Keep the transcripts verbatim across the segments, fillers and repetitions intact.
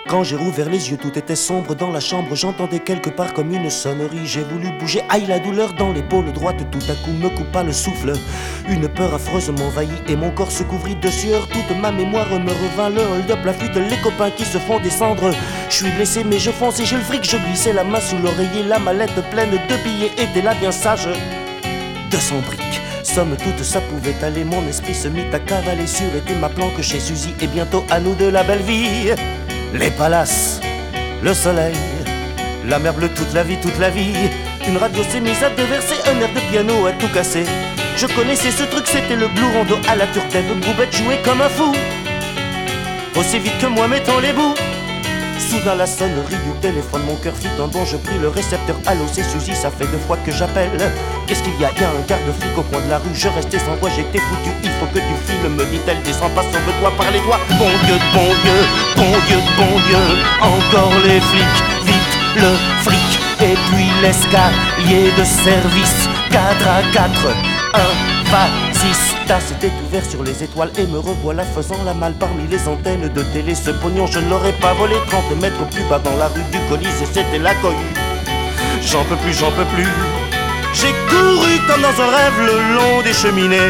Quand j'ai rouvert les yeux, tout était sombre dans la chambre. J'entendais quelque part comme une sonnerie. J'ai voulu bouger, aïe la douleur dans l'épaule droite. Tout à coup me coupa le souffle. Une peur affreuse m'envahit et mon corps se couvrit de sueur. Toute ma mémoire me revint, le hold-up, la fuite, les copains qui se font descendre. Je suis blessé mais je fonce et j'ai le fric. Je glissais la main sous l'oreiller, la mallette pleine de billets était là bien sage. deux cents briques, somme toute ça pouvait aller. Mon esprit se mit à cavaler sur était ma planque chez Suzy. Et bientôt à nous de la belle vie. Les palaces, le soleil, la mer bleue toute la vie, toute la vie. Une radio s'est mise à déverser un air de piano à tout casser. Je connaissais ce truc, c'était le blue rondo à la turcaine. Boubette jouait comme un fou, aussi vite que moi mettant les bouts. Soudain la sonnerie du téléphone, mon cœur fit un bond, je pris le récepteur. Allô c'est Suzy, ça fait deux fois que j'appelle. Qu'est-ce qu'il y a? Y a un garde-flic au coin de la rue. Je restais sans voix, j'étais foutu. Il faut que tu files, me dit-elle. Descends pas, sauve-toi par les doigts. Bon Dieu, bon Dieu, bon Dieu, bon Dieu. Encore les flics, vite le fric. Et puis l'escalier de service. Quatre à quatre, un, vas-y. S'était ouvert sur les étoiles et me revoilà faisant la malle parmi les antennes de télé. Ce pognon je ne l'aurais pas volé. Trente mètres plus bas dans la rue du Colisée, c'était la cohue. J'en peux plus, j'en peux plus. J'ai couru comme dans un rêve le long des cheminées.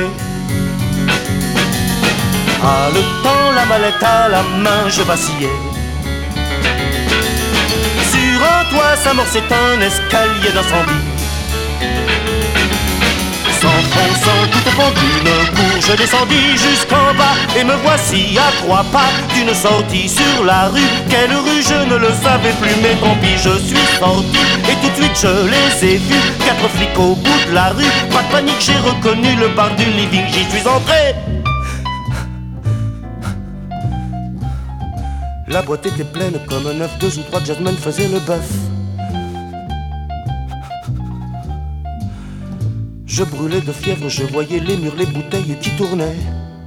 Ah, le temps, la mallette à la main, je vacillais. Sur un toit s'amorçait un escalier d'incendie. S'enfonçant tout au fond d'une cour, je descendis jusqu'en bas et me voici à trois pas d'une sortie sur la rue. Quelle rue, je ne le savais plus, mais tant pis, je suis sorti et tout de suite je les ai vus. Quatre flics au bout de la rue, pas de panique, j'ai reconnu le bar du living, j'y suis entré. La boîte était pleine comme un œuf, deux ou trois jazzmen faisaient le bœuf. Je brûlais de fièvre, je voyais les murs, les bouteilles qui tournaient.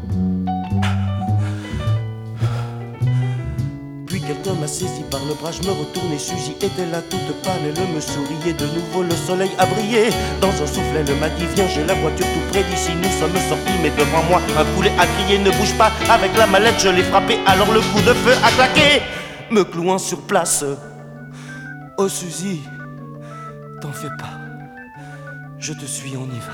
Puis quelqu'un m'a saisi par le bras, je me retournais, Suzy était là toute pâle, elle me souriait, de nouveau le soleil a brillé. Dans un souffle, elle m'a dit viens, j'ai la voiture tout près d'ici, nous sommes sortis, mais devant moi, un poulet a crié, ne bouge pas, avec la mallette je l'ai frappé, alors le coup de feu a claqué, me clouant sur place. Oh Suzy, t'en fais pas. Je te suis, on y va.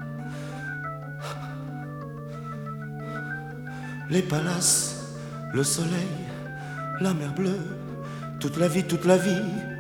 Les palaces, le soleil, la mer bleue, toute la vie, toute la vie.